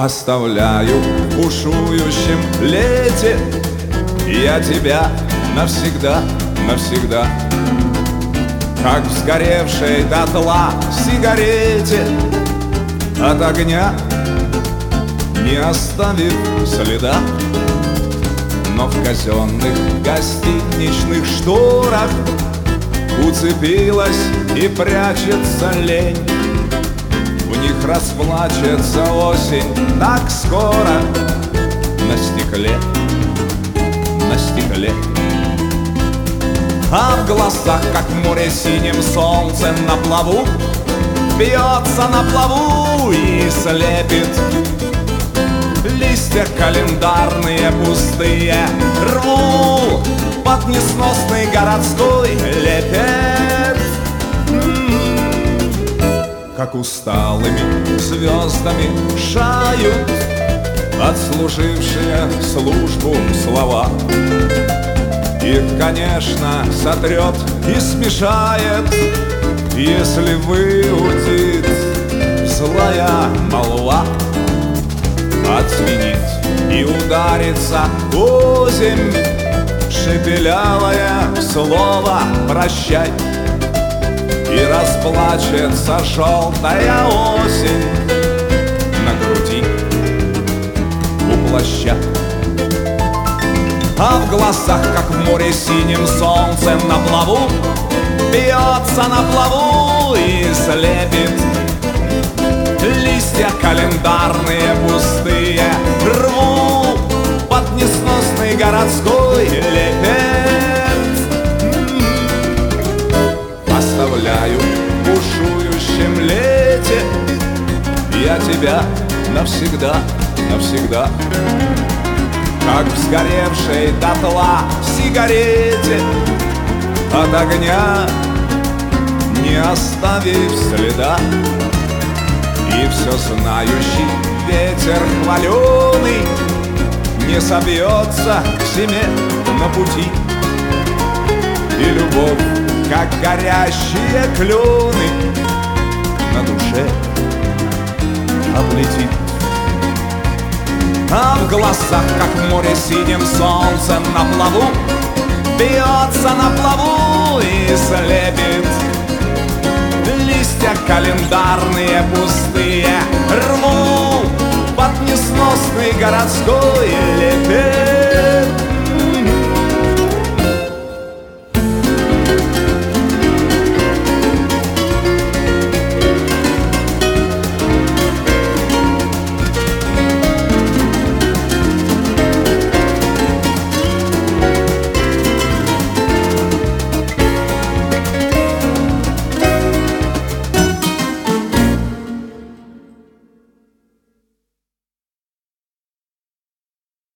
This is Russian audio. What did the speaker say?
Оставляю в бушующем лете я тебя навсегда, навсегда. Как в сгоревшей дотла сигарете, от огня не оставив следа. Но в казенных гостиничных шторах уцепилась и прячется лень. В них расплачется осень так скоро на стекле, на стекле. А в глазах, как море синим солнцем на плаву, бьется на плаву и слепит. Листья календарные пустые рву под несносный городской лепет. Как усталыми звездами шают отслужившие службу слова. Их, конечно, сотрет и смешает, если выудит злая молва. Отзвенит и ударится озимь шепелявое слово «прощай». И расплачется желтая осень на груди у плаща. А в глазах, как в море синим солнцем на плаву, бьется на плаву и слепит. Листья календарные пустые рву под несносный городской лепет. Оставляю в бушующем лете я тебя навсегда, навсегда. Как в сгоревшей дотла сигарете, от огня не оставив следа. И все знающий ветер хваленый не собьется к зиме на пути. И любовь, как горящие клены, на душе облетит. А в глазах, как в море синим солнцем на плаву, бьется на плаву и слепит. Листья календарные пустые рву под несносный городской лепет.